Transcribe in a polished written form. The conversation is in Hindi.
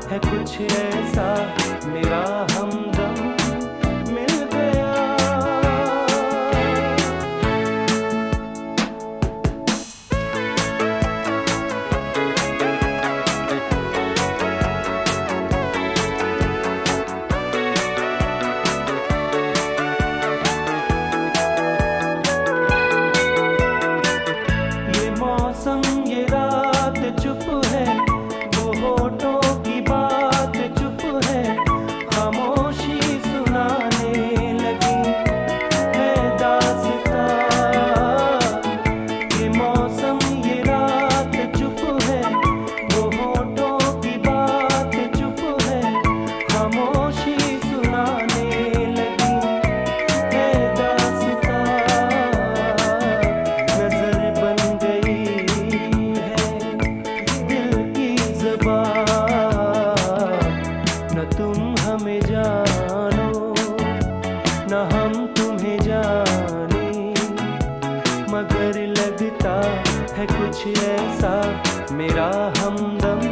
है कुछ ऐसा मेरा हमदम मिल गया। ये मौसम ये रात चुप है, वो होठों की बात चुप है, खामोशी सुनाने लगी है दास्तां। ये मौसम ये रात चुप है, वो होठों की बात चुप है, खामोशी सुनाने लगी है दास्तां। नजर बन गई है दिल की ज़बान, न तुम हमें जानो न हम तुम्हें जाने, मगर लगता है कुछ ऐसा मेरा हमदम